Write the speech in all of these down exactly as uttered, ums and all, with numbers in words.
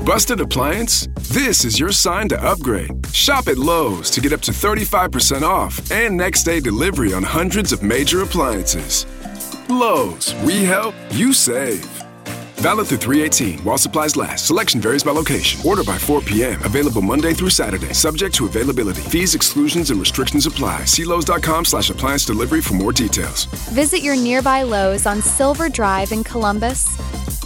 Busted appliance? This is your sign to upgrade. Shop at Lowe's to get up to thirty-five percent off and next day delivery on hundreds of major appliances. Lowe's, we help, you save. Valid through three eighteen while supplies last. Selection varies by location. Order by four p.m. Available Monday through Saturday. Subject to availability. Fees, exclusions, and restrictions apply. See Lowe's.com slash appliance delivery for more details. Visit your nearby Lowe's on Silver Drive in Columbus.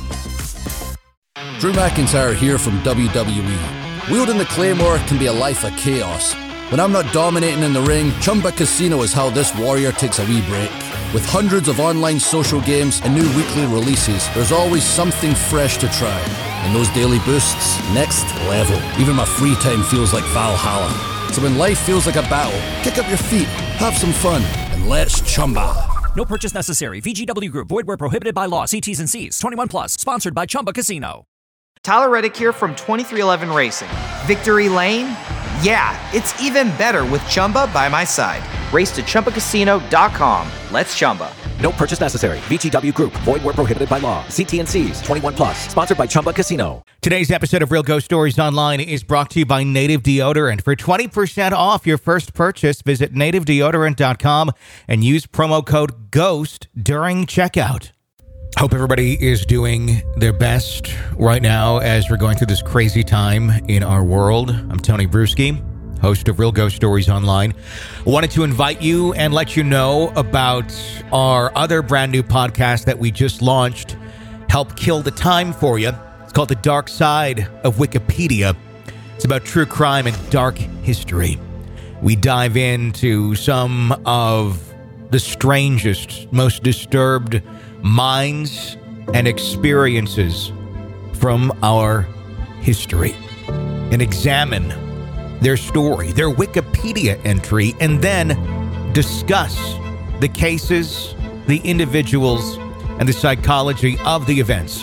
Drew McIntyre here from W W E. Wielding the Claymore can be a life of chaos. When I'm not dominating in the ring, Chumba Casino is how this warrior takes a wee break. With hundreds of online social games and new weekly releases, there's always something fresh to try. And those daily boosts, next level. Even my free time feels like Valhalla. So when life feels like a battle, kick up your feet, have some fun, and let's Chumba. No purchase necessary. V G W Group. Void where prohibited by law. See T's and C's. twenty-one plus. Sponsored by Chumba Casino. Tyler Reddick here from twenty-three eleven Racing. Victory Lane? Yeah, it's even better with Chumba by my side. Race to Chumba Casino dot com. Let's Chumba. No purchase necessary. V G W Group. Void where prohibited by law. See T and C's. twenty-one plus. Sponsored by Chumba Casino. Today's episode of Real Ghost Stories Online is brought to you by Native Deodorant. For twenty percent off your first purchase, visit native deodorant dot com and use promo code GHOST during checkout. Hope everybody is doing their best right now as we're going through this crazy time in our world. I'm Tony Bruschi, host of Real Ghost Stories Online. I wanted to invite you and let you know about our other brand new podcast that we just launched, Help Kill the Time for You. It's called The Dark Side of Wikipedia. It's about true crime and dark history. We dive into some of the strangest, most disturbed minds and experiences from our history and examine their story, their Wikipedia entry, and then discuss the cases, the individuals, and the psychology of the events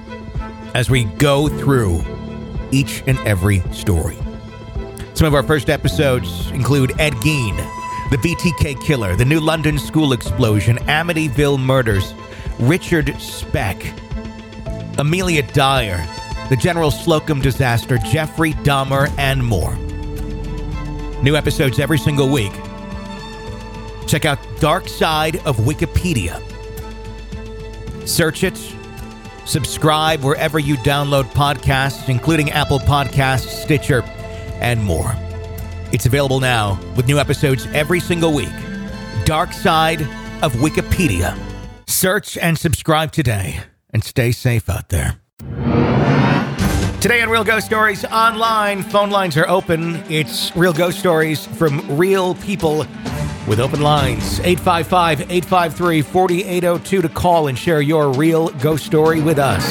as we go through each and every story. Some of our first episodes include Ed Gein, the B T K killer, the New London school explosion, Amityville murders, Richard Speck, Amelia Dyer, the General Slocum disaster, Jeffrey Dahmer, and more. New episodes every single week. Check out Dark Side of Wikipedia. Search it. Subscribe wherever you download podcasts, including Apple Podcasts, Stitcher, and more. It's available now with new episodes every single week. Dark Side of Wikipedia. Search and subscribe today, and stay safe out there. Today on Real Ghost Stories Online, phone lines are open. It's Real Ghost Stories from real people with open lines. eight five five, eight five three, four eight zero two to call and share your real ghost story with us.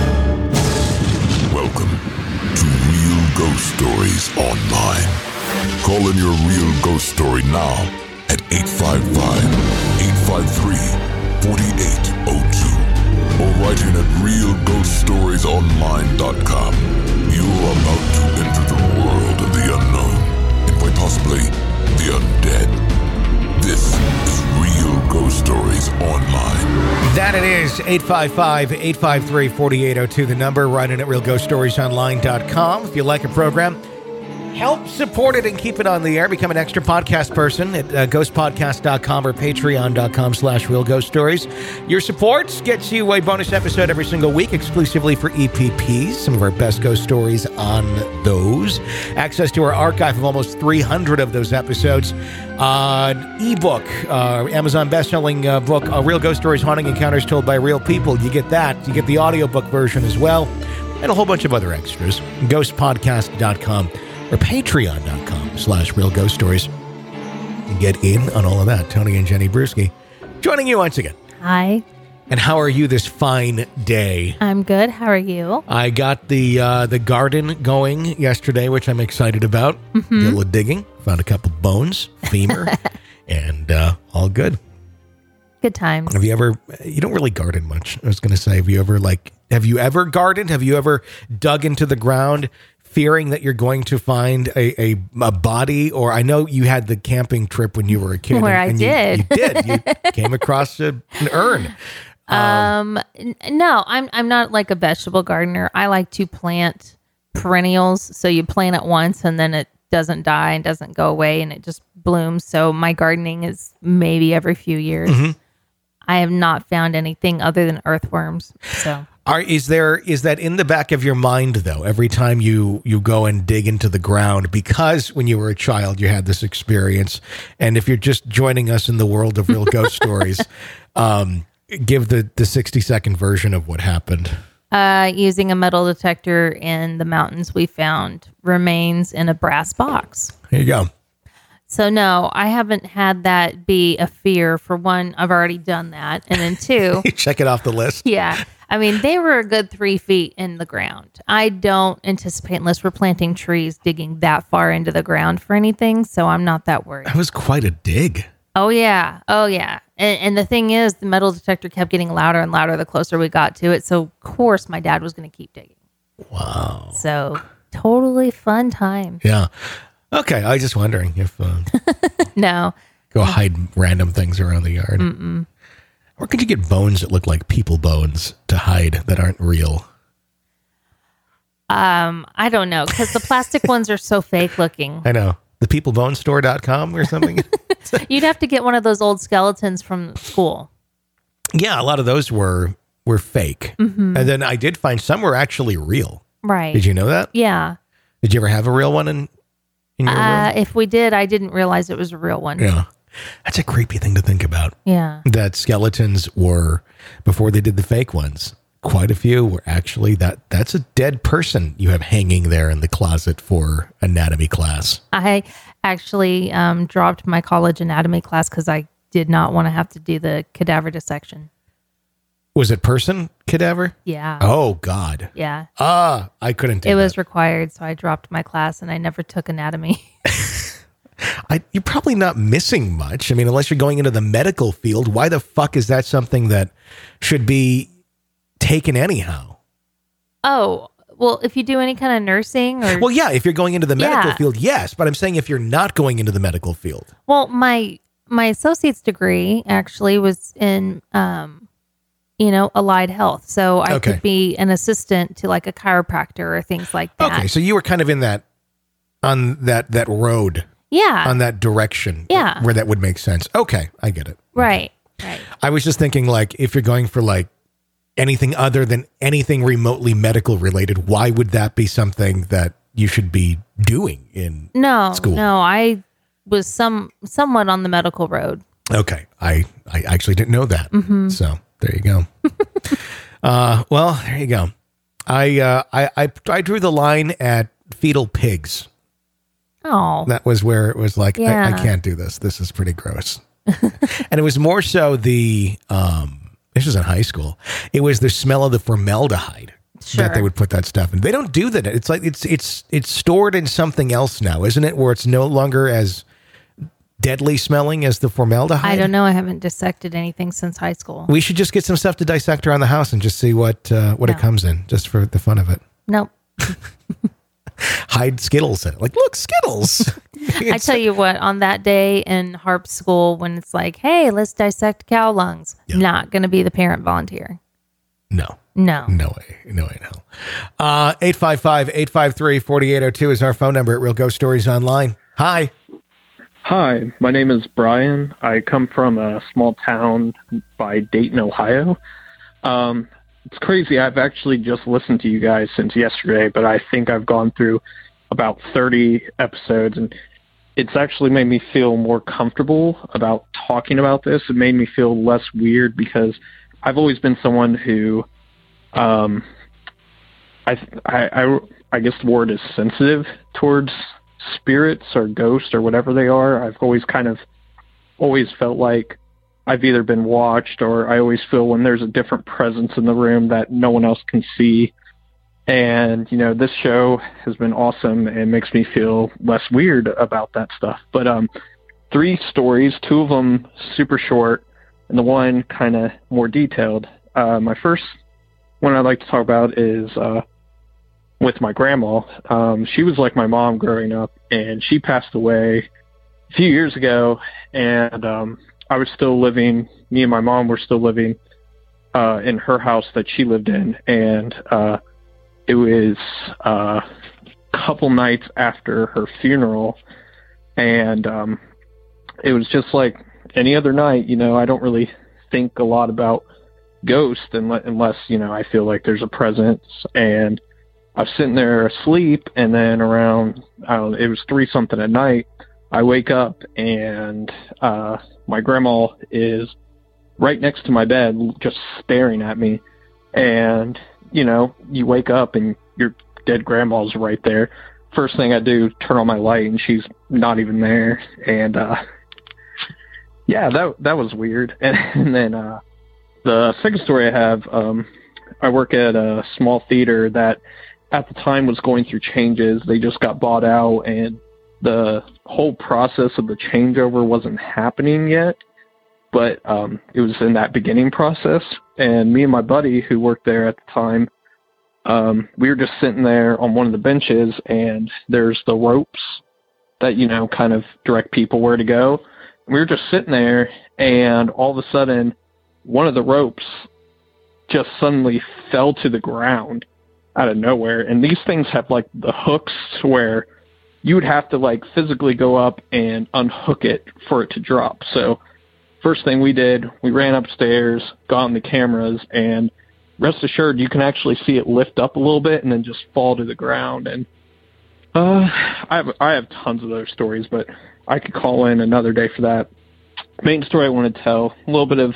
Welcome to Real Ghost Stories Online. Call in your real ghost story now at eight five five, eight five three, four eight zero two or write in at real ghost stories online dot com. You are about to enter the world of the unknown and quite possibly the undead. This is Real Ghost Stories Online. That it is. eight five five, eight five three, four eight zero two, the number. Write in at real ghost stories online dot com. If you like a program, help support it and keep it on the air. Become an extra podcast person at uh, ghost podcast dot com or patreon dot com slash real ghost stories. Your support gets you a bonus episode every single week exclusively for E P Ps. Some of our best ghost stories on those. Access to our archive of almost three hundred of those episodes. Uh, an ebook, uh, Amazon bestselling uh, book, uh, Real Ghost Stories, Haunting Encounters Told by Real People. You get that. You get the audiobook version as well. And a whole bunch of other extras. ghost podcast dot com. or patreon dot com slash real ghost stories. Get in on all of that. Tony and Jenny Bruschi joining you once again. Hi. And how are you this fine day? I'm good. How are you? I got the uh, the garden going yesterday, which I'm excited about. Mm-hmm. Did a little digging. Found a couple bones, femur, and uh, all good. Good times. Have you ever, you don't really garden much. I was going to say, have you ever like, have you ever gardened? Have you ever dug into the ground fearing that you're going to find a, a, a body? Or I know you had the camping trip when you were a kid. Where and, and I you, did. You did. You came across a, an urn. Um, um, no, I'm I'm not like a vegetable gardener. I like to plant perennials. So you plant it once and then it doesn't die and doesn't go away and it just blooms. So my gardening is maybe every few years. Mm-hmm. I have not found anything other than earthworms. So Are, is there is that in the back of your mind, though, every time you, you go and dig into the ground, because when you were a child, you had this experience. And if you're just joining us in the world of real ghost stories, um, give the, the sixty second version of what happened. Uh, using a metal detector in the mountains, we found remains in a brass box. Here you go. So no, I haven't had that be a fear. For one, I've already done that. And then two, Check it off the list. yeah. I mean, they were a good three feet in the ground. I don't anticipate, unless we're planting trees, digging that far into the ground for anything. So I'm not that worried. That was quite a dig. Oh, yeah. Oh, yeah. And, and the thing is, the metal detector kept getting louder and louder the closer we got to it. So, of course, my dad was going to keep digging. Wow. So, totally fun time. Yeah. Okay. I was just wondering if uh, No. go hide random things around the yard. Mm-mm. Or could you get bones that look like people bones to hide that aren't real? Um, I don't know, because the plastic ones are so fake looking. I know. The people bone store dot com or something? You'd have to get one of those old skeletons from school. Yeah, a lot of those were were fake. Mm-hmm. And then I did find some were actually real. Right. Did you know that? Yeah. Did you ever have a real one in, in your Uh, room? if we did, I didn't realize it was a real one. Yeah. That's a creepy thing to think about. Yeah. That skeletons were, before they did the fake ones, quite a few were actually, that that's a dead person you have hanging there in the closet for anatomy class. I actually um, dropped my college anatomy class because I did not want to have to do the cadaver dissection. Was it person cadaver? Yeah. Oh, God. Yeah. Ah, I couldn't do It that. was required, so I dropped my class and I never took anatomy. I, you're probably not missing much. I mean, unless you're going into the medical field, why the fuck is that something that should be taken anyhow? Oh, well, if you do any kind of nursing or... Well, yeah, if you're going into the medical Yeah. field, yes. But I'm saying if you're not going into the medical field. Well, my my associate's degree actually was in, um, you know, allied health. So I Okay. could be an assistant to like a chiropractor or things like that. Okay, so you were kind of in that, on that, that road, Yeah. on that direction. Yeah. Where that would make sense. Okay, I get it. Right. Right. I was just thinking, like, if you're going for, like, anything other than anything remotely medical related, why would that be something that you should be doing in No, school? no, I was some somewhat on the medical road. Okay. I, I actually didn't know that. Mhm. So there you go. uh, well, there you go. I, uh, I, I, I drew the line at fetal pigs. Oh, That was where it was like, I, Yeah. I can't do this. This is pretty gross. And it was more so the, um, this was in high school. It was the smell of the formaldehyde Sure. that they would put that stuff in. They don't do that. It's like, it's, it's, it's stored in something else now, isn't it? Where it's no longer as deadly smelling as the formaldehyde. I don't know. I haven't dissected anything since high school. We should just get some stuff to dissect around the house and just see what, uh, what it No. comes in, just for the fun of it. Nope. Hide Skittles in it. Like, look, Skittles. I tell you what, on that day in harp school, when it's like, hey, let's dissect cow lungs, not going to be the parent volunteer. No. No. No way. No way, no. Uh, eight five five, eight five three, four eight zero two is our phone number at Real Ghost Stories Online. Hi. Hi, my name is Brian. I come from a small town by Dayton, Ohio. Um, it's crazy. I've actually just listened to you guys since yesterday, but I think I've gone through about thirty episodes, and it's actually made me feel more comfortable about talking about this. It made me feel less weird because I've always been someone who, um, I, I, I, I guess the word is sensitive towards spirits or ghosts or whatever they are. I've always kind of always felt like I've either been watched, or I always feel when there's a different presence in the room that no one else can see. And, you know, this show has been awesome and makes me feel less weird about that stuff. But um, three stories, two of them super short, and the one kind of more detailed. Uh, my first one I'd like to talk about is uh, with my grandma. Um, she was like my mom growing up, and she passed away a few years ago, and um, I was still living, me and my mom were still living uh, in her house that she lived in, and uh, it was uh, couple nights after her funeral, and um, it was just like any other night. You know, I don't really think a lot about ghosts unless, unless you know, I feel like there's a presence. And I was sitting there asleep, and then around, I don't know, it was three something at night, I wake up, and uh, my grandma is right next to my bed, just staring at me. And, you know, you wake up and your dead grandma's right there. First thing I do, turn on my light, and she's not even there. And, uh, yeah, that that was weird. And, and then uh, the second story I have, um, I work at a small theater that at the time was going through changes. They just got bought out, and the whole process of the changeover wasn't happening yet, but um, it was in that beginning process. And me and my buddy who worked there at the time, um, we were just sitting there on one of the benches, and there's the ropes that, you know, kind of direct people where to go. And we were just sitting there, and all of a sudden, one of the ropes just suddenly fell to the ground out of nowhere. And these things have, like, the hooks where you would have to, like, physically go up and unhook it for it to drop. So first thing we did, we ran upstairs, got on the cameras, and rest assured you can actually see it lift up a little bit and then just fall to the ground. And uh, I have I have tons of those stories, but I could call in another day for that. Main story I want to tell, a little bit of,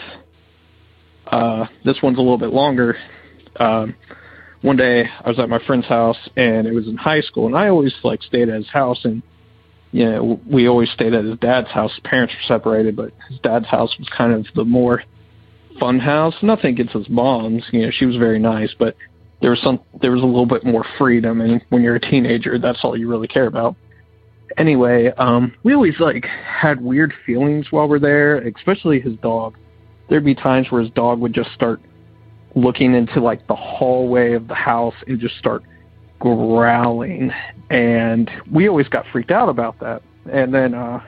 uh, this one's a little bit longer. Um, one day I was at my friend's house, and it was in high school, and I always, like, stayed at his house, and you know, we always stayed at his dad's house. His parents were separated, but his dad's house was kind of the more fun house. Nothing against his mom's, you know, she was very nice, but there was some, there was a little bit more freedom, and when you're a teenager, that's all you really care about. Anyway, um, we always, like, had weird feelings while we're there, especially his dog. There'd be times where his dog would just start looking into, like, the hallway of the house and just start growling, and we always got freaked out about that. And then uh,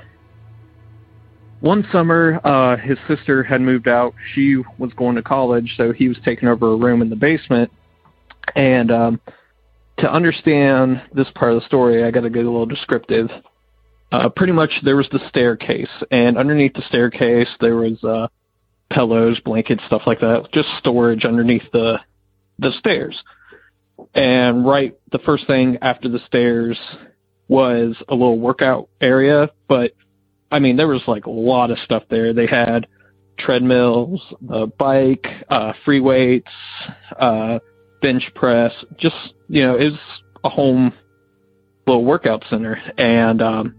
one summer, uh, his sister had moved out. She was going to college, so he was taking over a room in the basement. And um, to understand this part of the story, I got to get a little descriptive. Uh, pretty much there was the staircase, and underneath the staircase there was uh, pillows, blankets, stuff like that, just storage underneath the the stairs. And right, the first thing after the stairs was a little workout area, but I mean, there was like a lot of stuff there. They had treadmills, a bike, uh, free weights, uh, bench press, just, you know, it was a home little workout center. And um,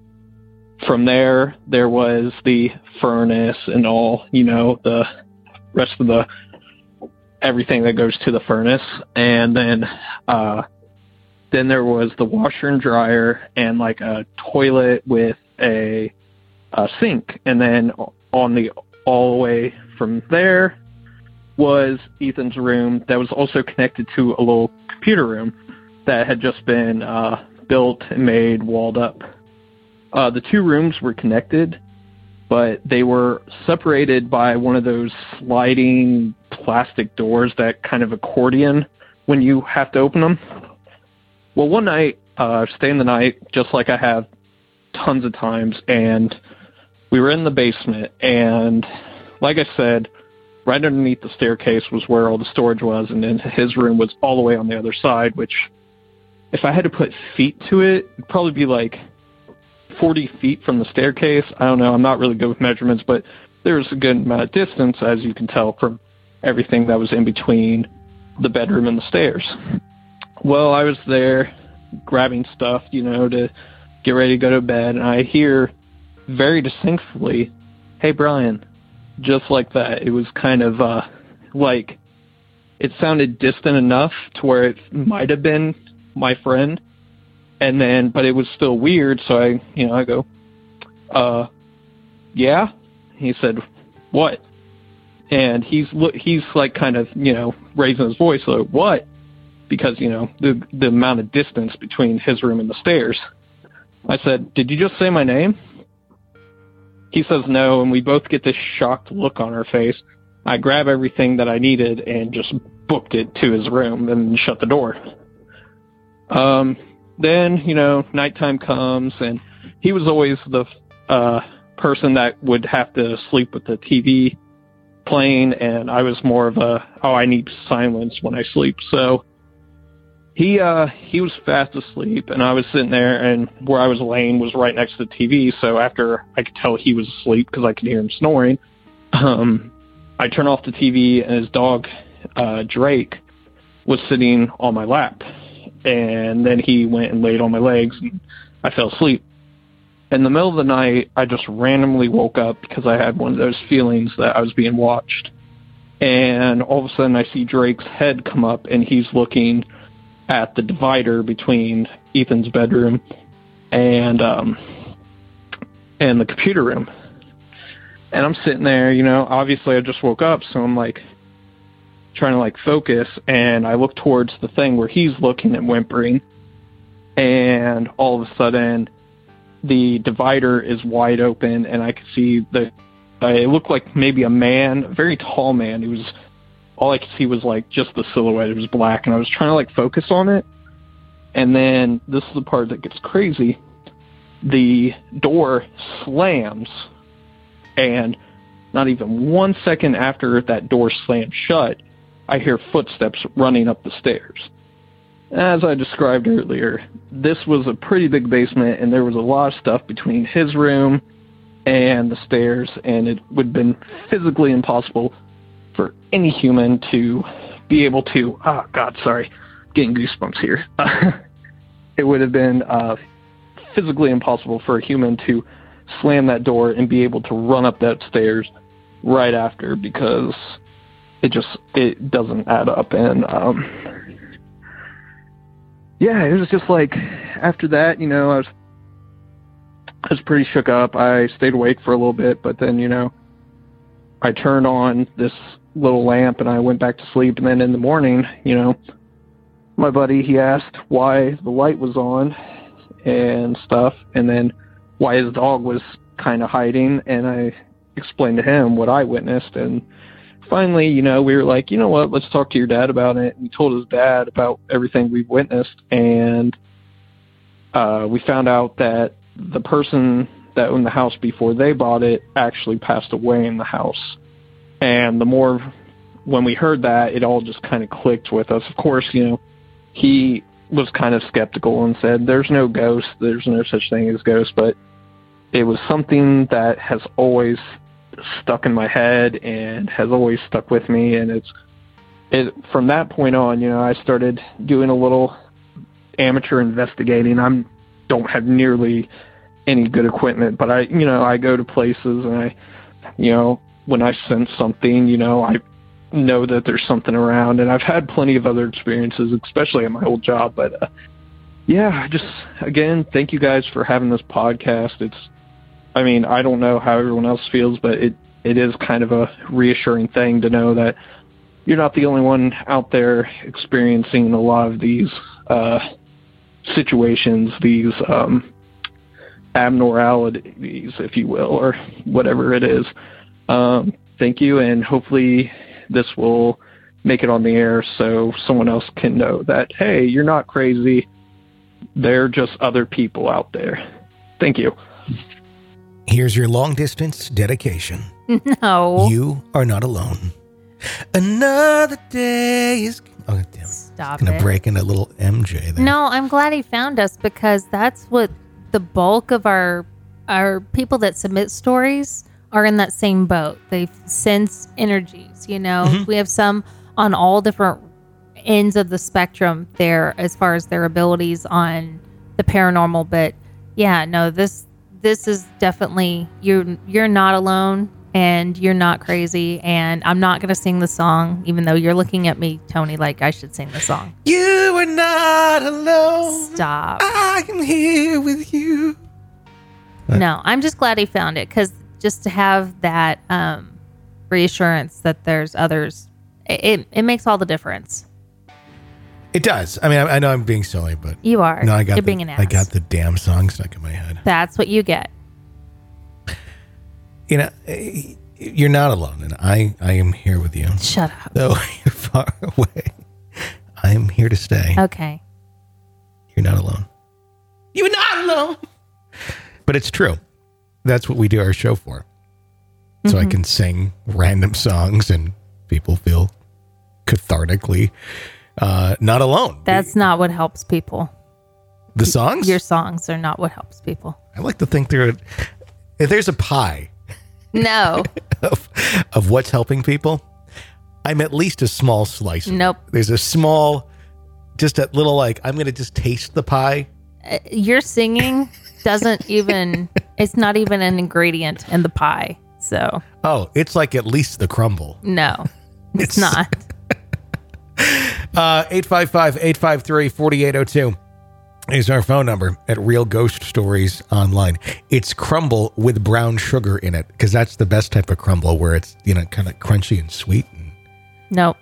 from there, there was the furnace and all, you know, the rest of the everything that goes to the furnace. And then uh then there was the washer and dryer and like a toilet with a, a sink. And then on the all the way from there was Ethan's room that was also connected to a little computer room that had just been uh built and made, walled up. Uh the two rooms were connected, but they were separated by one of those sliding plastic doors that kind of accordion when you have to open them. Well, one night, uh, staying the night, just like I have tons of times, and we were in the basement, and like I said, right underneath the staircase was where all the storage was, and then his room was all the way on the other side, which, if I had to put feet to it, it'd probably be like forty feet from the staircase. I don't know, I'm not really good with measurements, but there was a good amount of distance, as you can tell from everything that was in between the bedroom and the stairs. Well, I was there grabbing stuff, you know, to get ready to go to bed, and I hear very distinctly, "Hey, Brian," just like that. It was kind of uh, like, it sounded distant enough to where it might have been my friend, and then, but it was still weird, so I, you know, I go, uh, yeah? He said, "What?" And he's he's like kind of, you know, raising his voice, like, "What?" Because, you know, the the amount of distance between his room and the stairs. I said, "Did you just say my name?" He says no, and we both get this shocked look on our face. I grab everything that I needed and just booked it to his room and shut the door. Um, then, you know, nighttime comes, and he was always the uh, person that would have to sleep with the T V playing, and I was more of a, oh, I need silence when I sleep. So he uh, he was fast asleep, and I was sitting there, and where I was laying was right next to the T V, so after I could tell he was asleep because I could hear him snoring, um, I turned off the T V, and his dog, uh, Drake, was sitting on my lap. And then he went and laid on my legs, and I fell asleep. In the middle of the night, I just randomly woke up because I had one of those feelings that I was being watched. And all of a sudden, I see Drake's head come up, and he's looking at the divider between Ethan's bedroom and um, and the computer room. And I'm sitting there, you know, obviously I just woke up, so I'm like, trying to like focus, and I look towards the thing where he's looking and whimpering, and all of a sudden the divider is wide open, and I could see the uh, it looked like maybe a man, a very tall man. He was, all I could see was like just the silhouette. It was black, and I was trying to like focus on it, and then this is the part that gets crazy. The door slams, and not even one second after that door slammed shut, I hear footsteps running up the stairs. As I described earlier, this was a pretty big basement, and there was a lot of stuff between his room and the stairs, and it would have been physically impossible for any human to be able to, oh God, sorry, getting goosebumps here. It would have been uh, physically impossible for a human to slam that door and be able to run up that stairs right after, because it just, it doesn't add up. And, um, yeah, it was just like, after that, you know, I was, I was pretty shook up. I stayed awake for a little bit, but then, you know, I turned on this little lamp and I went back to sleep. And then in the morning, you know, my buddy, he asked why the light was on and stuff, and then why his dog was kind of hiding. And I explained to him what I witnessed, and finally, you know, we were like, you know what, let's talk to your dad about it. And we told his dad about everything we've witnessed, and uh, we found out that the person that owned the house before they bought it actually passed away in the house. And the more, when we heard that, it all just kind of clicked with us. Of course, you know, he was kind of skeptical and said, there's no ghost, there's no such thing as ghosts, but it was something that has always stuck in my head and has always stuck with me. And it's it from that point on, you know, I started doing a little amateur investigating. I don't have nearly any good equipment, but I, you know, I go to places and I, you know, when I sense something, you know, I know that there's something around. And I've had plenty of other experiences, especially at my old job. But uh, yeah, I just, again, thank you guys for having this podcast. It's, I mean, I don't know how everyone else feels, but it, it is kind of a reassuring thing to know that you're not the only one out there experiencing a lot of these uh, situations, these um, abnormalities, if you will, or whatever it is. Um, thank you, and hopefully this will make it on the air so someone else can know that, hey, you're not crazy. They're just other people out there. Thank you. Here's your long-distance dedication. No. You are not alone. Another day is... Oh, damn. Stop Gonna it. break into a little M J there. No, I'm glad he found us, because that's what the bulk of our our people that submit stories are in, that same boat. They sense energies, you know. Mm-hmm. We have some on all different ends of the spectrum there as far as their abilities on the paranormal. But yeah, no, this this is definitely, you're you're not alone, and you're not crazy. And I'm not going to sing the song, even though you're looking at me, Tony, like I should sing the song. You are not alone. Stop. I am here with you. What? No, I'm just glad he found it, because just to have that um, reassurance that there's others, it, it makes all the difference. It does. I mean, I, I know I'm being silly, but you are. No, I got You're the, being an ass. I got the damn song stuck in my head. That's what you get. You know, you're not alone, and I, I am here with you. Shut up. Though you're far away, I am here to stay. Okay. You're not alone. You're not alone. But it's true. That's what we do our show for. So mm-hmm. I can sing random songs and people feel cathartically uh, not alone. That's not what helps people. The songs? Your songs are not what helps people. I like to think there, if there's a pie. No. of, of what's helping people, I'm at least a small slice. Nope. There's a small, just a little like, I'm going to just taste the pie. Uh, your singing doesn't even, it's not even an ingredient in the pie. So. Oh, it's like at least the crumble. No, it's, it's not. uh, eight five five, eight five three, four eight zero two is our phone number at Real Ghost Stories Online. It's crumble with brown sugar in it because that's the best type of crumble where it's, you know, kind of crunchy and sweet. Nope.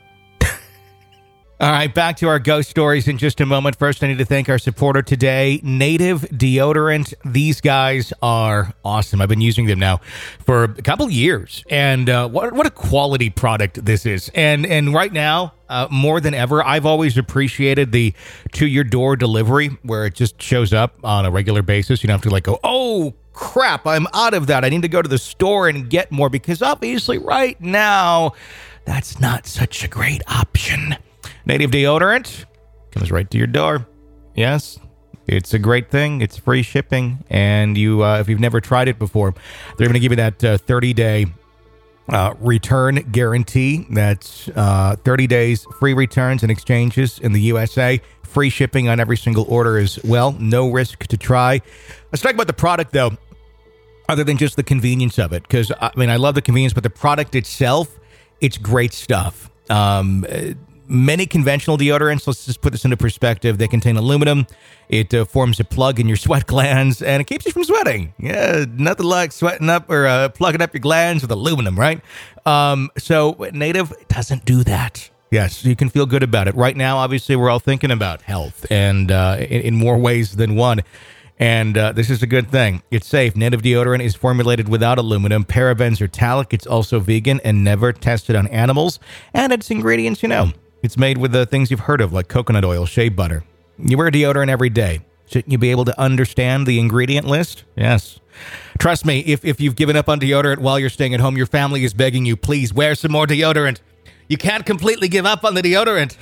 All right, back to our ghost stories in just a moment. First, I need to thank our supporter today, Native Deodorant. These guys are awesome. I've been using them now for a couple years, and uh, what what a quality product this is. And and right now, uh, more than ever, I've always appreciated the to-your-door delivery where it just shows up on a regular basis. You don't have to like go, oh, crap, I'm out of that. I need to go to the store and get more because obviously right now, that's not such a great option. Native Deodorant comes right to your door. Yes, it's a great thing. It's free shipping. And you, uh, if you've never tried it before, they're going to give you that uh, thirty-day uh, return guarantee. That's uh, thirty days free returns and exchanges in the U S A. Free shipping on every single order as well. No risk to try. Let's talk about the product, though, other than just the convenience of it. Because, I mean, I love the convenience, but the product itself, it's great stuff. Um Many conventional deodorants, let's just put this into perspective, they contain aluminum. It uh, forms a plug in your sweat glands, and it keeps you from sweating. Yeah, nothing like sweating up or uh, plugging up your glands with aluminum, right? Um, so Native doesn't do that. Yes, you can feel good about it. Right now, obviously, we're all thinking about health, and uh, in, in more ways than one. And uh, this is a good thing. It's safe. Native deodorant is formulated without aluminum, parabens, or talc. It's also vegan and never tested on animals. And its ingredients, you know. It's made with the things you've heard of, like coconut oil, shea butter. You wear deodorant every day. Shouldn't you be able to understand the ingredient list? Yes. Trust me, if, if you've given up on deodorant while you're staying at home, your family is begging you, please wear some more deodorant. You can't completely give up on the deodorant.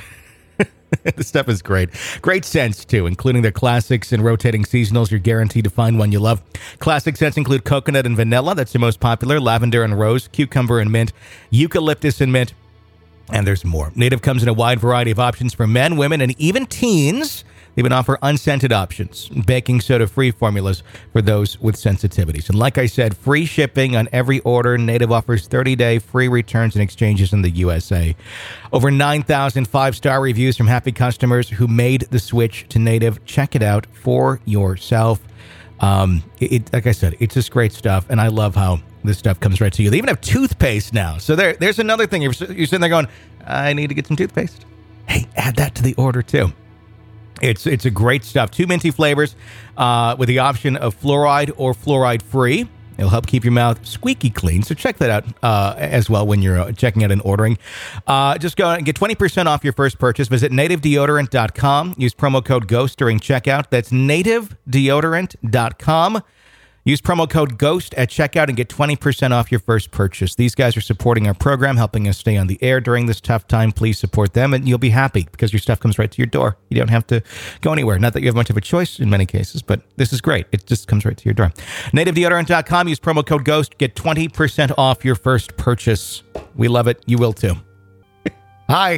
This stuff is great. Great scents, too, including their classics and rotating seasonals. You're guaranteed to find one you love. Classic scents include coconut and vanilla. That's the most popular. Lavender and rose, cucumber and mint, eucalyptus and mint. And there's more. Native comes in a wide variety of options for men, women, and even teens. They even offer unscented options, baking soda-free formulas for those with sensitivities. And like I said, free shipping on every order. Native offers thirty-day free returns and exchanges in the U S A. Over nine thousand five-star reviews from happy customers who made the switch to Native. Check it out for yourself. Um, it, it, like I said, it's just great stuff, and I love how this stuff comes right to you. They even have toothpaste now. So there, there's another thing. You're, you're sitting there going, I need to get some toothpaste. Hey, add that to the order, too. It's it's a great stuff. Two minty flavors uh, with the option of fluoride or fluoride-free. It'll help keep your mouth squeaky clean. So check that out uh, as well when you're uh, checking out and ordering. Uh, just go and get twenty percent off your first purchase. Visit native deodorant dot com. Use promo code GHOST during checkout. That's native deodorant dot com. Use promo code GHOST at checkout and get twenty percent off your first purchase. These guys are supporting our program, helping us stay on the air during this tough time. Please support them, and you'll be happy because your stuff comes right to your door. You don't have to go anywhere. Not that you have much of a choice in many cases, but this is great. It just comes right to your door. native deodorant dot com. Use promo code GHOST. Get twenty percent off your first purchase. We love it. You will too. Hi.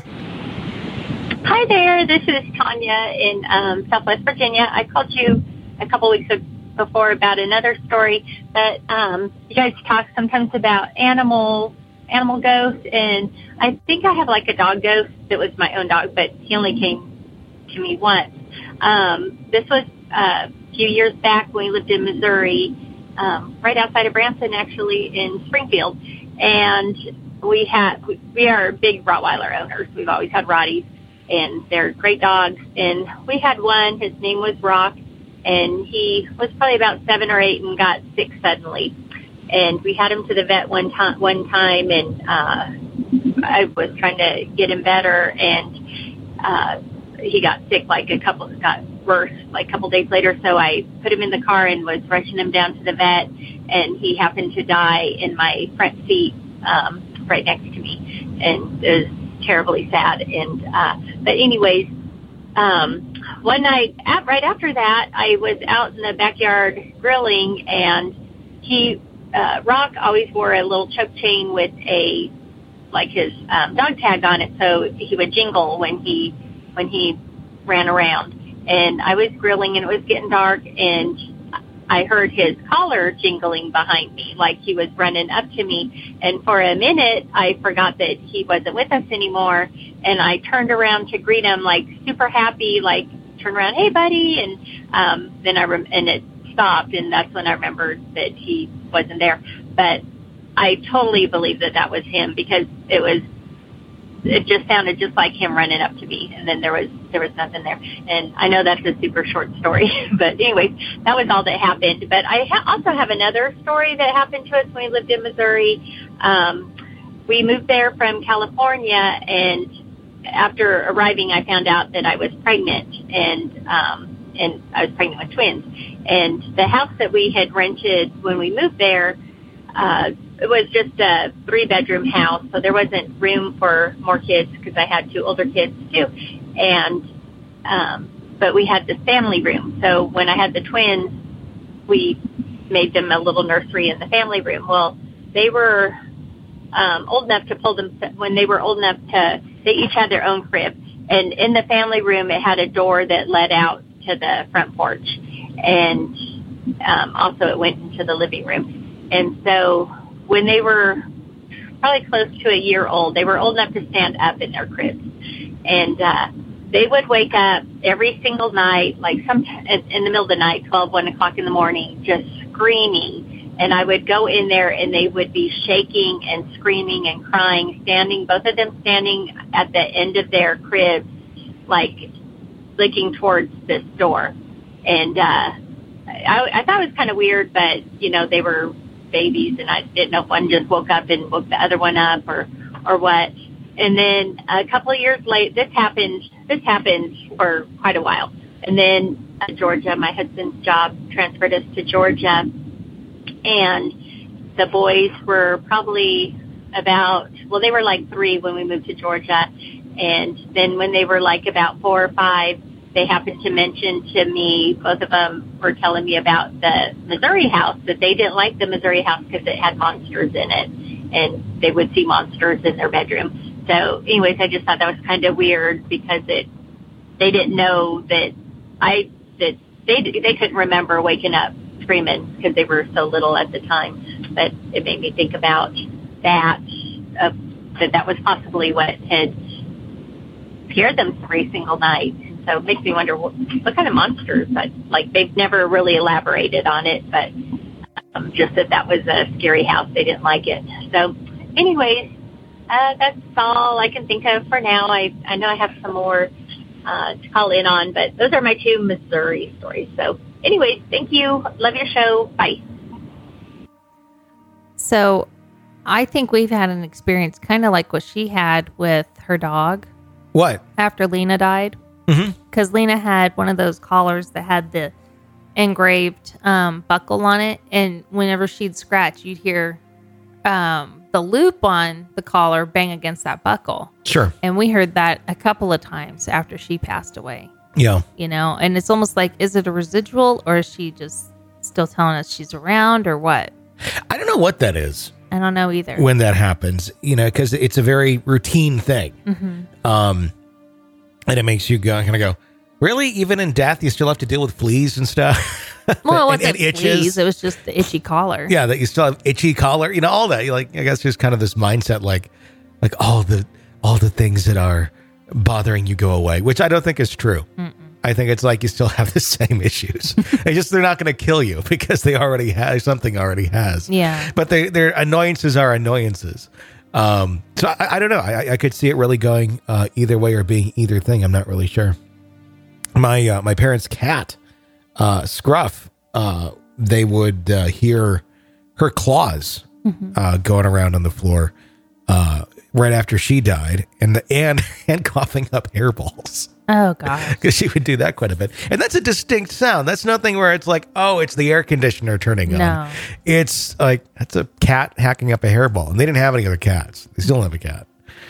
Hi there. This is Tanya in um, Southwest Virginia. I called you a couple weeks ago before about another story that um, you guys talk sometimes about animal animal ghosts, and I think I have like a dog ghost that was my own dog, but he only came to me once. Um, this was uh, a few years back when we lived in Missouri, um, right outside of Branson, actually in Springfield, and we had we are big Rottweiler owners. We've always had Rotties, and they're great dogs, and we had one. His name was Rock. And he was probably about seven or eight and got sick suddenly. And we had him to the vet one time, one time, and uh, I was trying to get him better. And uh, he got sick like a couple, got worse like a couple days later. So I put him in the car and was rushing him down to the vet, and he happened to die in my front seat, um, right next to me, and it was terribly sad. And uh, but anyways, um, one night at, right after that, I was out in the backyard grilling, and he uh, Rock always wore a little choke chain with a like his um, dog tag on it, so he would jingle when he when he ran around. And I was grilling, and it was getting dark, and I heard his collar jingling behind me, like he was running up to me. And for a minute, I forgot that he wasn't with us anymore, and I turned around to greet him, like super happy, like turn around, hey buddy, and um, then I rem- and it stopped, and that's when I remembered that he wasn't there. But I totally believe that that was him, because it was, it just sounded just like him running up to me, and then there was there was nothing there. And I know that's a super short story, but anyways, that was all that happened. But I ha- also have another story that happened to us when we lived in Missouri. Um, we moved there from California, and after arriving, I found out that I was pregnant, and um, and I was pregnant with twins. And the house that we had rented when we moved there, uh, it was just a three-bedroom house, so there wasn't room for more kids because I had two older kids too. And um, but we had this family room. So when I had the twins, we made them a little nursery in the family room. Well, they were um, old enough to pull them when they were old enough to. They each had their own crib, and in the family room, it had a door that led out to the front porch, and um, also it went into the living room. And so when they were probably close to a year old, they were old enough to stand up in their cribs. And uh, they would wake up every single night, like some in the middle of the night, twelve, one o'clock in the morning, just screaming. And I would go in there, and they would be shaking and screaming and crying, standing, both of them standing at the end of their cribs, like looking towards this door. And uh, I, I thought it was kind of weird, but, you know, they were babies, and I didn't know if one just woke up and woke the other one up or or what. And then a couple of years later, this happened. This happened for quite a while. And then uh, Georgia, my husband's job transferred us to Georgia, and the boys were probably about, well, they were like three when we moved to Georgia, and then when they were like about four or five, they happened to mention to me, both of them were telling me about the Missouri house, that they didn't like the Missouri house because it had monsters in it, and they would see monsters in their bedroom. So anyways, I just thought that was kind of weird, because it, they didn't know that I, that they, they couldn't remember waking up screaming because they were so little at the time. But it made me think about that, uh, that that was possibly what had scared them every single night. So it makes me wonder what, what kind of monsters. But, like, they've never really elaborated on it, but um, just that that was a scary house. They didn't like it. So anyways, uh, that's all I can think of for now. I, I know I have some more uh, to call in on, but those are my two Missouri stories. So anyways, thank you. Love your show. Bye. So I think we've had an experience kind of like what she had with her dog. What? After Lena died. Because mm-hmm. Lena had one of those collars that had the engraved um, buckle on it. And whenever she'd scratch, you'd hear um, the loop on the collar bang against that buckle. Sure. And we heard that a couple of times after she passed away. Yeah. You know, and it's almost like, is it a residual, or is she just still telling us she's around, or what? I don't know what that is. I don't know either. When that happens, you know, because it's a very routine thing. Mm-hmm. Um, and it makes you go, kind of go, really? Even in death, you still have to deal with fleas and stuff? Well, it and, wasn't and itches. fleas. It was just the itchy collar. Yeah, that you still have itchy collar, you know, all that. You like, I guess there's kind of this mindset, like, like all the all the things that are bothering you go away, which I don't think is true. Mm-mm. I think it's like you still have the same issues. They just they're not going to kill you because they already have something already has. Yeah, but they, their annoyances are annoyances. Um, so I, I don't know. I, I could see it really going uh, either way or being either thing. I'm not really sure. My uh, my parents' cat, uh, Scruff, uh, they would uh, hear her claws mm-hmm. uh, going around on the floor uh, right after she died, and and and coughing up hairballs. Oh, gosh. Because she would do that quite a bit. And that's a distinct sound. That's nothing where it's like, oh, it's the air conditioner turning No. on. It's like, that's a cat hacking up a hairball. And they didn't have any other cats. They still don't have a cat.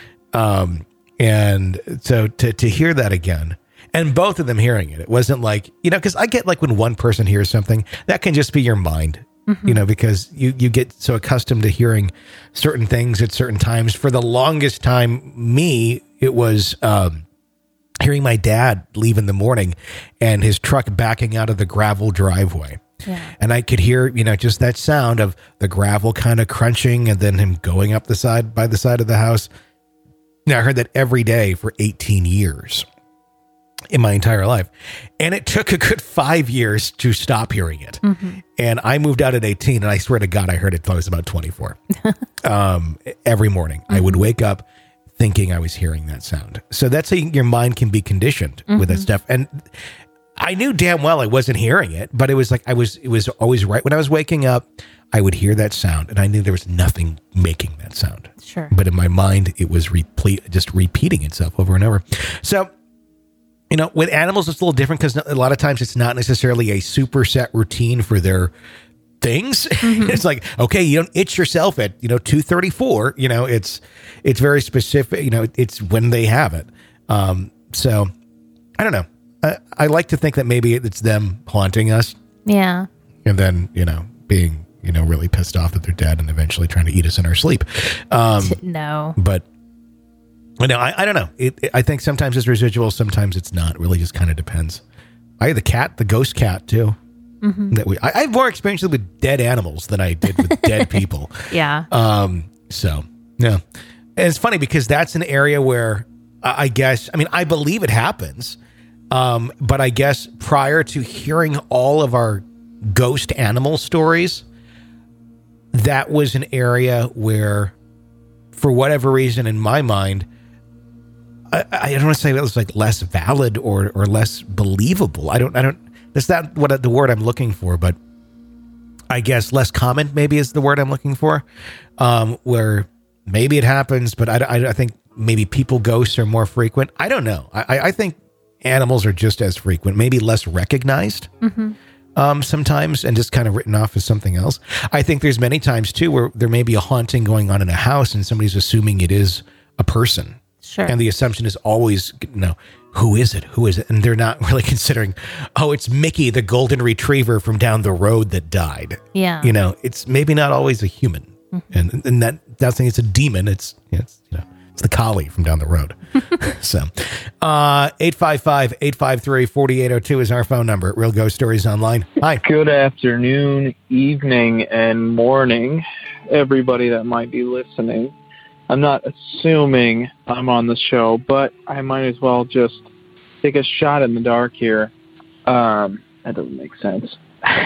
Um, and so to, to hear that again, and both of them hearing it, it wasn't like, you know, because I get like when one person hears something, that can just be your mind. Mm-hmm. You know, because you, you get so accustomed to hearing certain things at certain times. For the longest time, me, it was um, hearing my dad leave in the morning and his truck backing out of the gravel driveway. Yeah. And I could hear, you know, just that sound of the gravel kind of crunching and then him going up the side by the side of the house. Now, I heard that every day for eighteen years. In my entire life. And it took a good five years to stop hearing it. Mm-hmm. And I moved out at eighteen, and I swear to God, I heard it until I was about twenty-four. um, every morning, mm-hmm. I would wake up thinking I was hearing that sound. So that's how your mind can be conditioned mm-hmm. with that stuff. And I knew damn well I wasn't hearing it, but it was like I was, it was always right. When I was waking up, I would hear that sound, and I knew there was nothing making that sound. Sure. But in my mind, it was replete, just repeating itself over and over. So, you know, with animals, it's a little different because a lot of times it's not necessarily a super set routine for their things. Mm-hmm. It's like, okay, you don't itch yourself at, you know, two thirty-four, you know, it's, it's very specific, you know, it's when they have it. Um, so I don't know. I, I like to think that maybe it's them haunting us. Yeah. And then, you know, being, you know, really pissed off that they're dead and eventually trying to eat us in our sleep. Um, no. But no, I, I don't know. It, it, I think sometimes it's residual, sometimes it's not. It really just kind of depends. I had the cat, the ghost cat too. Mm-hmm. That we, I, I have more experience with dead animals than I did with dead people. Yeah. Um. So yeah, and it's funny because that's an area where I, I guess I mean I believe it happens, um. But I guess prior to hearing all of our ghost animal stories, that was an area where, for whatever reason, in my mind, I, I don't want to say that was like less valid or or less believable. I don't I don't that's not what the word I'm looking for, but I guess less common maybe is the word I'm looking for. Um, where maybe it happens, but I, I, I think maybe people ghosts are more frequent. I don't know. I, I think animals are just as frequent, maybe less recognized mm-hmm. um, sometimes, and just kind of written off as something else. I think there's many times too where there may be a haunting going on in a house, and somebody's assuming it is a person. Sure. And the assumption is always, you know, who is it? Who is it? And they're not really considering, oh, it's Mickey, the golden retriever from down the road that died. Yeah. You know, it's maybe not always a human. Mm-hmm. And and that that's saying it's a demon. It's, it's, you know, it's the collie from down the road. So, uh, eight five five, eight five three, four eight zero two is our phone number at Real Ghost Stories Online. Hi. Good afternoon, evening, and morning, everybody that might be listening. I'm not assuming I'm on the show, but I might as well just take a shot in the dark here. Um, that doesn't make sense.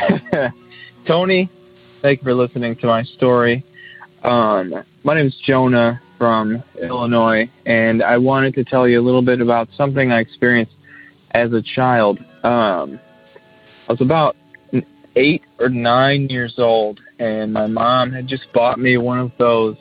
Tony, thank you for listening to my story. Um, my name is Jonah from Illinois, and I wanted to tell you a little bit about something I experienced as a child. Um, I was about eight or nine years old, and my mom had just bought me one of those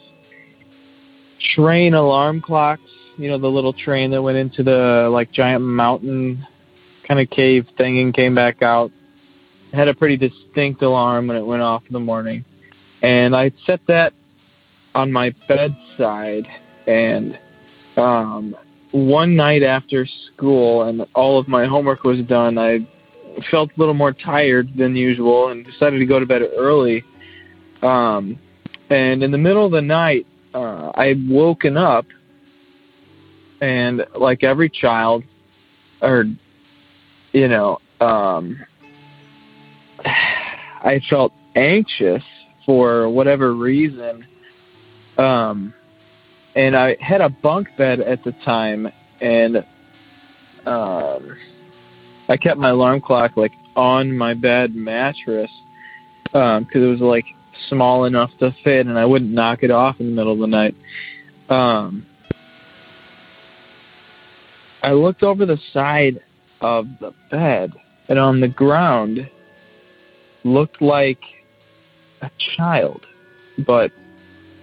train alarm clocks, you know, the little train that went into the like giant mountain kind of cave thing and came back out. It had a pretty distinct alarm when it went off in the morning. And I set that on my bedside, and um, one night after school and all of my homework was done, I felt a little more tired than usual and decided to go to bed early. Um, and in the middle of the night, Uh, I'd woken up, and like every child, or, you know, um, I felt anxious for whatever reason. Um, and I had a bunk bed at the time, and um, I kept my alarm clock like on my bed mattress because um, it was like small enough to fit, and I wouldn't knock it off in the middle of the night. Um, I looked over the side of the bed, and on the ground looked like a child, but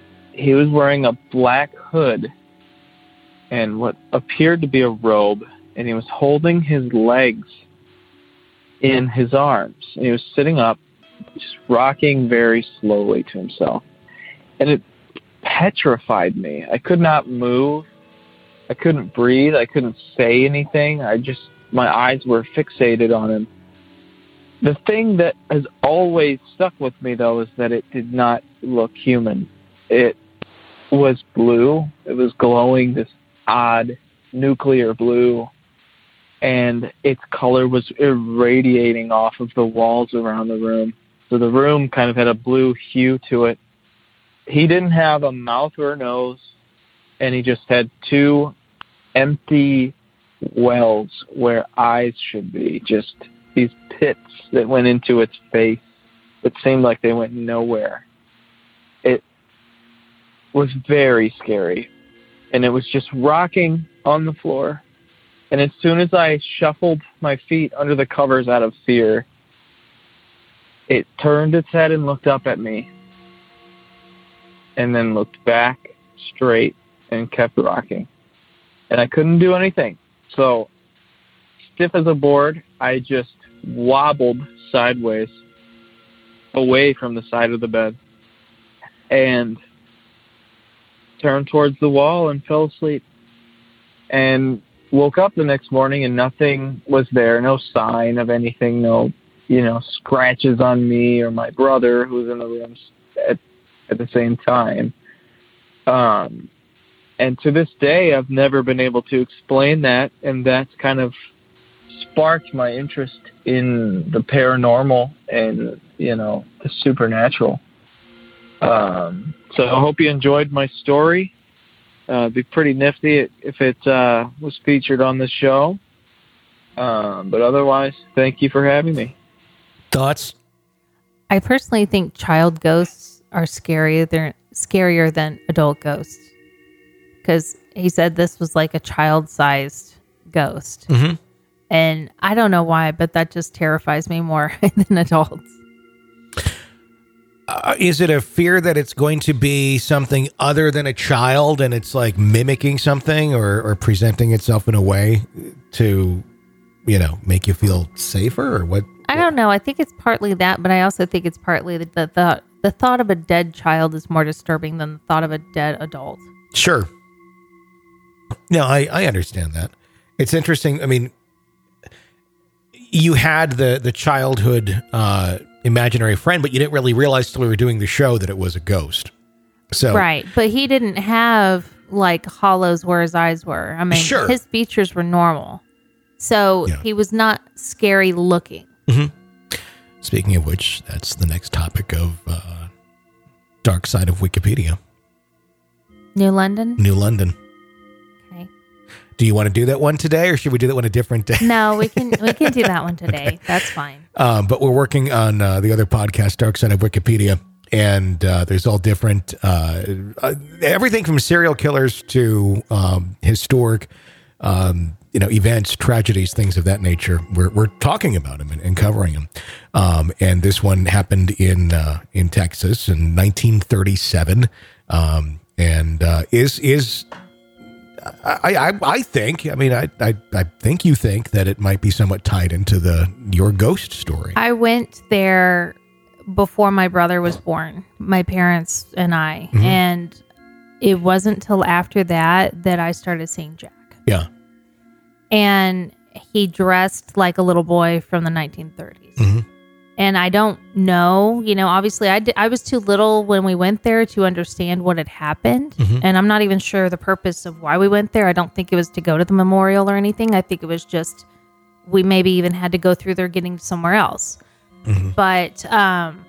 he was wearing a black hood and what appeared to be a robe, and he was holding his legs in his arms. And he was sitting up, just rocking very slowly to himself. And it petrified me. I could not move. I couldn't breathe. I couldn't say anything. I just, my eyes were fixated on him. The thing that has always stuck with me, though, is that it did not look human. It was blue. It was glowing this odd nuclear blue, and its color was irradiating off of the walls around the room. So the room kind of had a blue hue to it. He didn't have a mouth or a nose, and he just had two empty wells where eyes should be, just these pits that went into its face that seemed like they went nowhere. It was very scary, and it was just rocking on the floor. And as soon as I shuffled my feet under the covers out of fear, it turned its head and looked up at me, and then looked back straight and kept rocking. And I couldn't do anything. So, stiff as a board, I just wobbled sideways away from the side of the bed and turned towards the wall and fell asleep. And woke up the next morning and nothing was there, no sign of anything, no, you know, scratches on me or my brother who was in the room at, at the same time. Um, and to this day, I've never been able to explain that, and that's kind of sparked my interest in the paranormal and, you know, the supernatural. Um, so I hope you enjoyed my story. Uh, it'd be pretty nifty if it uh, was featured on the show. Um, but otherwise, thank you for having me. Thoughts? I personally think child ghosts are scarier than, scarier than adult ghosts. Because he said this was like a child-sized ghost. Mm-hmm. And I don't know why, but that just terrifies me more than adults. Uh, is it a fear that it's going to be something other than a child and it's like mimicking something or, or presenting itself in a way to, you know, make you feel safer or what? I don't know. I think it's partly that, but I also think it's partly the, the, the, the thought of a dead child is more disturbing than the thought of a dead adult. Sure. No, I, I understand that. It's interesting. I mean, you had the, the childhood uh, imaginary friend, but you didn't really realize till we were doing the show that it was a ghost. So right. But he didn't have like hollows where his eyes were. I mean, sure. His features were normal. So Yeah. he was not scary looking. Mm-hmm. Speaking of which, that's the next topic of uh, Dark Side of Wikipedia. New London? New London. Okay. Do you want to do that one today, or should we do that one a different day? No, we can we can do that one today. Okay. That's fine. Um, but we're working on uh, the other podcast, Dark Side of Wikipedia, and uh, there's all different, uh, uh, everything from serial killers to um, historic, um, you know, events, tragedies, things of that nature. We're we're talking about them and, and covering them. Um, and this one happened in uh, in Texas in nineteen thirty-seven, um, and uh, is is. I, I I think I mean I, I I think you think that it might be somewhat tied into the your ghost story. I went there before my brother was born, my parents and I, Mhm. and it wasn't till after that that I started seeing Jack. Yeah. And he dressed like a little boy from the nineteen thirties. Mhm. And I don't know, you know, obviously I, di- I was too little when we went there to understand what had happened. Mhm. And I'm not even sure the purpose of why we went there. I don't think it was to go to the memorial or anything. I think it was just, we maybe even had to go through there getting somewhere else. Mhm. But um,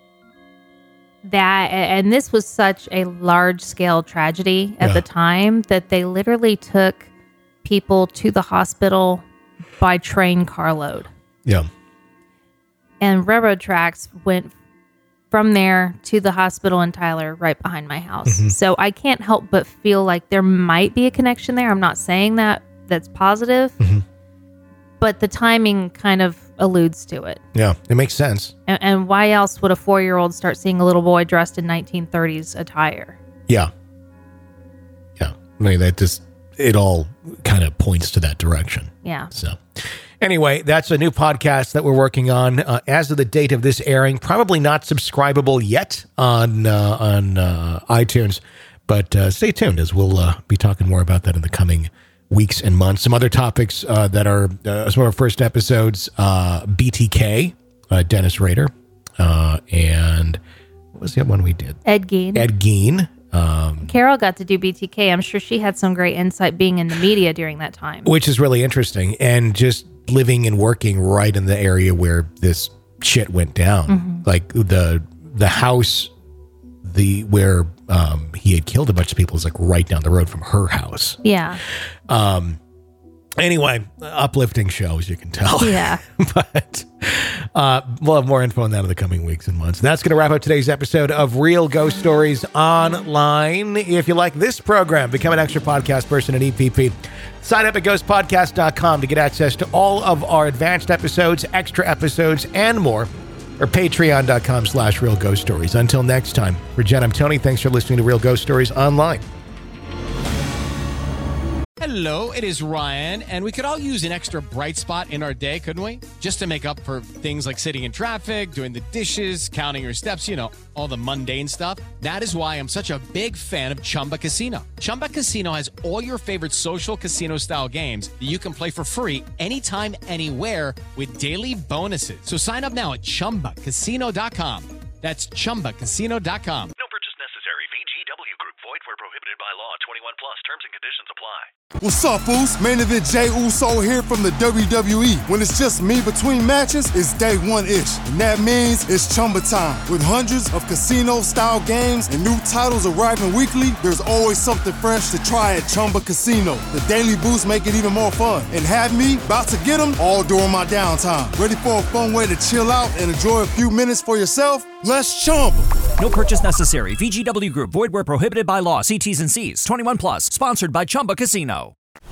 that, and this was such a large scale tragedy at Yeah. the time that they literally took people to the hospital by train carload. Yeah. And railroad tracks went from there to the hospital in Tyler right behind my house. Mhm. So I can't help but feel like there might be a connection there. I'm not saying that that's positive, Mhm. but the timing kind of alludes to it. Yeah, it makes sense. And, and why else would a four-year-old start seeing a little boy dressed in nineteen thirties attire? Yeah. Yeah. I mean, that just, it all kind of points to that direction. Yeah. So anyway, that's a new podcast that we're working on. Uh, as of the date of this airing, probably not subscribable yet on uh, on uh, iTunes, but uh, stay tuned as we'll uh, be talking more about that in the coming weeks and months. Some other topics uh, that are uh, some of our first episodes, uh, B T K, uh, Dennis Rader, uh, and what was the other one we did? Ed Gein. Ed Gein. Um, Carol got to do B T K. I'm sure she had some great insight being in the media during that time. Which is really interesting. And just living and working right in the area where this shit went down. Mm-hmm. Like the the house the where um, he had killed a bunch of people is like right down the road from her house. Yeah. Um. Anyway, uplifting show, as you can tell. Yeah. But uh, we'll have more info on that in the coming weeks and months. And that's going to wrap up today's episode of Real Ghost Stories Online. If you like this program, become an extra podcast person at E P P. Sign up at ghost podcast dot com to get access to all of our advanced episodes, extra episodes, and more. Or patreon dot com slash Real Ghost Stories. Until next time, for Jen, I'm Tony. Thanks for listening to Real Ghost Stories Online. Hello, it is Ryan, and we could all use an extra bright spot in our day, couldn't we? Just to make up for things like sitting in traffic, doing the dishes, counting your steps, you know, all the mundane stuff. That is why I'm such a big fan of Chumba Casino. Chumba Casino has all your favorite social casino-style games that you can play for free anytime, anywhere with daily bonuses. So sign up now at chumba casino dot com. That's chumba casino dot com. No purchase necessary. V G W Group. Void where prohibited by law. twenty-one plus. Terms and conditions apply. What's up, Foos? Main event Jey Uso here from the W W E. When it's just me between matches, it's day one-ish. And that means it's Chumba time. With hundreds of casino-style games and new titles arriving weekly, there's always something fresh to try at Chumba Casino. The daily boosts make it even more fun. And have me about to get them all during my downtime. Ready for a fun way to chill out and enjoy a few minutes for yourself? Let's Chumba. No purchase necessary. V G W Group. Void where prohibited by law. See T's and C's. twenty-one plus. Sponsored by Chumba Casino.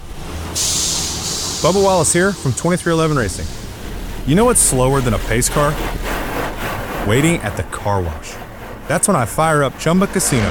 Bubba Wallace here from twenty-three eleven Racing. You know what's slower than a pace car? Waiting at the car wash. That's when I fire up Chumba Casino.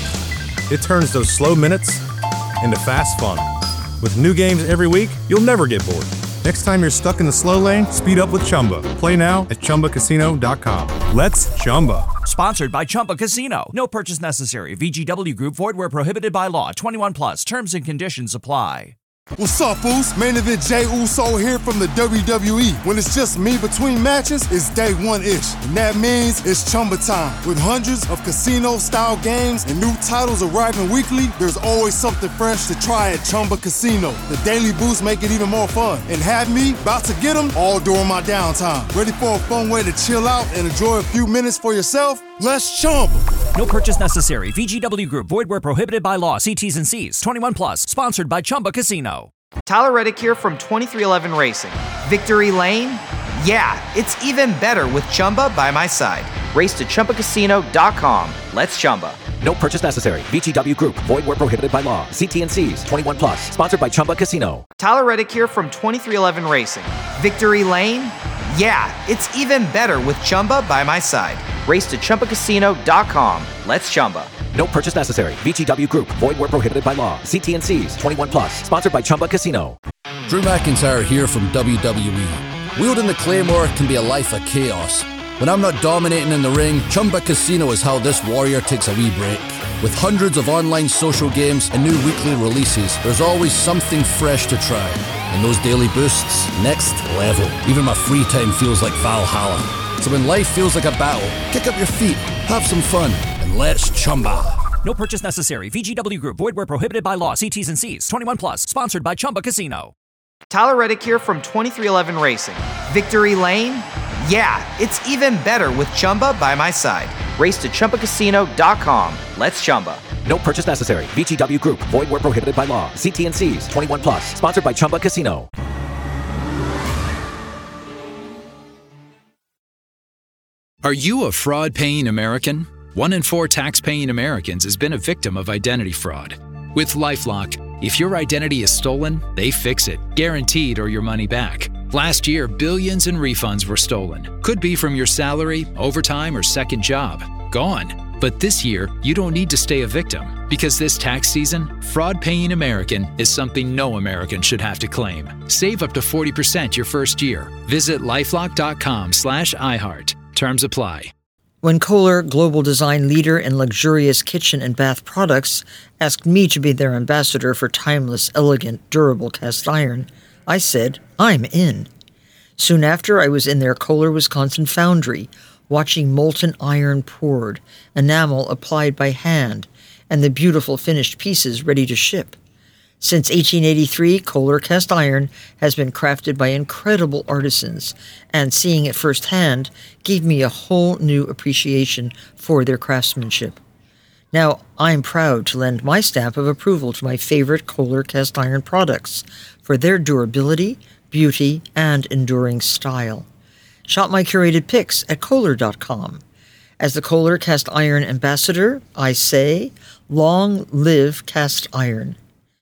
It turns those slow minutes into fast fun. With new games every week, you'll never get bored. Next time you're stuck in the slow lane, speed up with Chumba. Play now at chumba casino dot com. Let's Chumba. Sponsored by Chumba Casino. No purchase necessary. V G W Group. Void where prohibited by law. twenty-one plus. Terms and conditions apply. What's up, Foos? Main event Jey Uso here from the W W E. When it's just me between matches, it's day one-ish. And that means it's Chumba time. With hundreds of casino-style games and new titles arriving weekly, there's always something fresh to try at Chumba Casino. The daily boosts make it even more fun. And have me about to get them all during my downtime. Ready for a fun way to chill out and enjoy a few minutes for yourself? Let's Chumba. No purchase necessary. V G W Group. Void where prohibited by law. See T's and C's. twenty-one plus. Sponsored by Chumba Casino. Tyler Reddick here from twenty-three eleven Racing. Victory Lane? Yeah, it's even better with Chumba by my side. Race to chumba casino dot com. Let's Chumba. No purchase necessary. V G W Group. Void where prohibited by law. See T and C's. twenty-one plus. Sponsored by Chumba Casino. Tyler Reddick here from twenty-three eleven Racing. Victory Lane? Yeah, it's even better with Chumba by my side. Race to chumba casino dot com. Let's Chumba. No purchase necessary. V G W Group. Void where prohibited by law. See T and C's. twenty-one plus. Sponsored by Chumba Casino. Drew McIntyre here from W W E. Wielding the Claymore can be a life of chaos. When I'm not dominating in the ring, Chumba Casino is how this warrior takes a wee break. With hundreds of online social games and new weekly releases, there's always something fresh to try. And those daily boosts, next level. Even my free time feels like Valhalla. So when life feels like a battle, kick up your feet, have some fun, and let's Chumba. No purchase necessary. V G W Group. Void where prohibited by law. See T's and C's. twenty-one plus. Sponsored by Chumba Casino. Tyler Reddick here from twenty-three eleven Racing. Victory Lane? Yeah, it's even better with Chumba by my side. Race to chumba casino dot com. Let's Chumba. No purchase necessary. V G W Group. Void where prohibited by law. See T and C's. twenty-one plus. Sponsored by Chumba Casino. Are you a fraud-paying American? One in four tax-paying Americans has been a victim of identity fraud. With LifeLock, if your identity is stolen, they fix it, guaranteed, or your money back. Last year, billions in refunds were stolen. Could be from your salary, overtime, or second job. Gone. But this year, you don't need to stay a victim, Because this tax season, fraud-paying American is something no American should have to claim. Save up to forty percent your first year. Visit lifelock.com slash iHeart. Terms apply. When Kohler, global design leader in luxurious kitchen and bath products, asked me to be their ambassador for timeless, elegant, durable cast iron, I said, I'm in. Soon after, I was in their Kohler, Wisconsin foundry, watching molten iron poured, enamel applied by hand, and the beautiful finished pieces ready to ship. Since eighteen eighty-three, Kohler cast iron has been crafted by incredible artisans, and seeing it firsthand gave me a whole new appreciation for their craftsmanship. Now, I'm proud to lend my stamp of approval to my favorite Kohler cast iron products for their durability, beauty, and enduring style. Shop my curated picks at Kohler dot com. As the Kohler cast iron ambassador, I say, long live cast iron.